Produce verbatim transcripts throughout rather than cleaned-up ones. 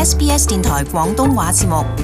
S B S 電台廣東話節目。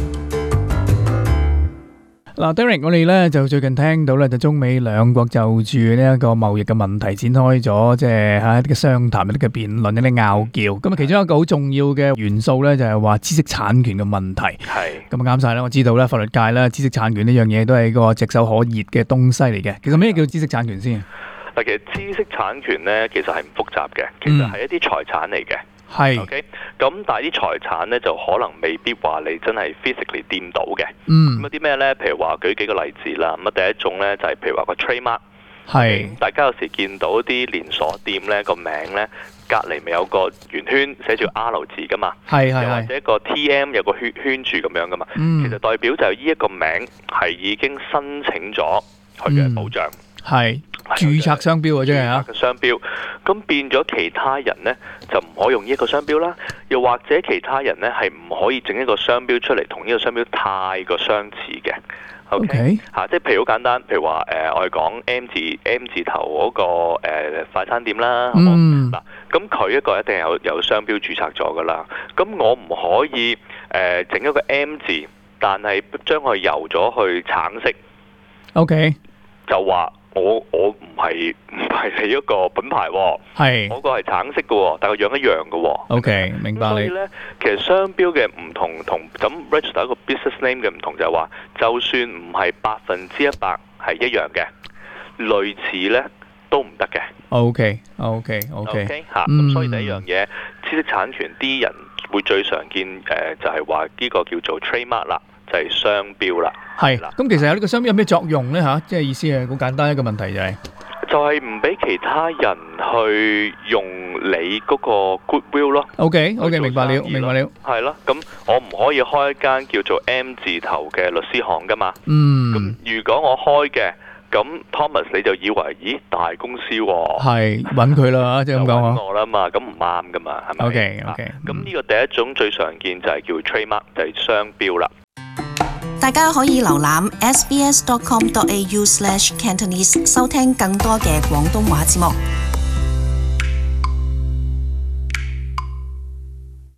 嗱 Derek 我哋咧就最近聽到咧，就中美兩國就住呢一個貿易嘅問題展開咗，即係喺一啲嘅商談、一啲嘅辯論、一啲拗撬。咁啊，其中一個好重要嘅元素咧，就係話知識產權嘅問題。 係咁啊，啱晒啦！我知道咧，法律界咧，知識產權呢樣嘢都係一個炙手可熱嘅東西嚟嘅。其實咩叫知識產權先？ 嗱，其實知識產權咧，其實係唔複雜嘅，其實係一啲財產嚟嘅。 係、嗯、 OK，咁但係啲財產咧就可能未必話你真係 physically 掂到嘅。 嗯。 咁有啲咩咧？譬如話舉幾個例子啦。咁啊，第一種咧就係、是、譬如話個 trademark。係。大家有時見到啲連鎖店咧個名咧隔離咪有個圓圈寫住 R 字噶嘛。係係。又或者一個 T M 有個圈圈住咁樣噶嘛。嗯。其實代表就係呢一個名係已經申請咗佢嘅保障。係、嗯。註冊商標啊，真係啊！註冊嘅商標，咁變咗其他人呢，就唔可以用呢一個商標啦，又或者其他人呢，係唔可以整一個商標出嚟，同呢個商標太過相似嘅。OK，嚇 Okay?、啊，即係譬如好簡單，譬如話誒、呃，我哋講 M 字 M 字頭嗰、那個、呃、快餐店啦，好冇？嗱、嗯，咁佢一個一定有有商標註冊咗噶啦，咁我唔可以誒整、呃、一個 M 字，但係將佢油咗去橙色。OK， 就話。我我唔係唔係你一個品牌喎，係我個係橙色嘅喎，但係個樣一樣嘅喎。OK，明白你。所以咧，其實商標嘅唔同同咁 register 一個 business name 嘅唔同就係話，就算唔係百分之一百係一樣嘅，類似咧都唔得嘅。OK，OK，OK，嚇。咁所以第一樣嘢，知識產權啲人會最常見誒、呃，就係話呢個叫做 trademark 啦。就係商標啦，係啦。咁其實有呢個商標有咩作用咧？嚇，即係意思係好簡單一個問題就係、是，就係唔俾其他人去用你嗰個 goodwill 咯。OK，OK， 明白了，明白了。係咯，咁我唔可以開一間叫做 M 字頭嘅律師行噶嘛。嗯。咁如果我開嘅，咁 Thomas 你就以為，咦大公司喎？係揾佢啦，即係咁講啊。揾我啦嘛，咁唔啱噶嘛，係咪 ？OK，OK。咁呢個第一種最常見就係叫 trademark，就係商標啦。 大家可以瀏覽 s b s dot com dot a u slash cantonese 收聽更多嘅廣東話節目。